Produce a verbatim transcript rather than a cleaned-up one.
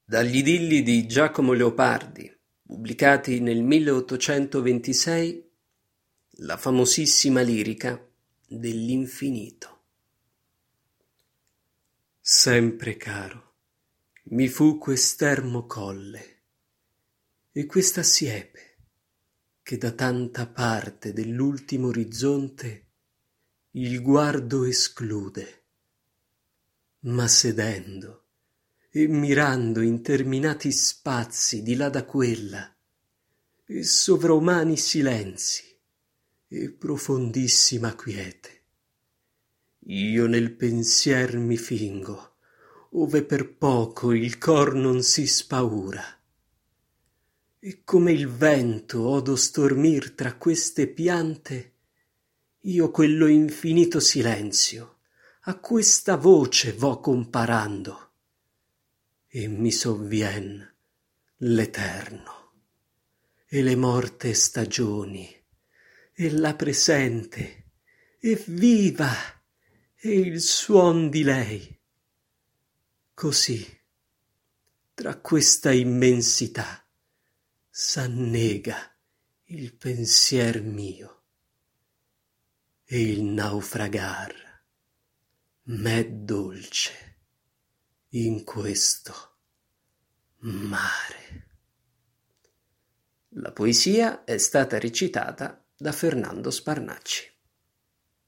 Dagli idilli di Giacomo Leopardi, pubblicati nel milleottocentoventisei, la famosissima lirica dell'infinito. Sempre caro mi fu quest'ermo colle e questa siepe che da tanta parte dell'ultimo orizzonte il guardo esclude, ma sedendo e mirando interminati spazi di là da quella, e sovraumani silenzi, e profondissima quiete, io nel pensier mi fingo, ove per poco il cor non si spaura, e come il vento odo stormir tra queste piante, io quello infinito silenzio a questa voce vo comparando, e mi sovvien l'eterno, e le morte stagioni, e la presente, e viva, e il suon di lei. Così, tra questa immensità, s'annega il pensier mio, e il naufragar m'è dolce in questo mare. La poesia è stata recitata da Fernando Sparnacci.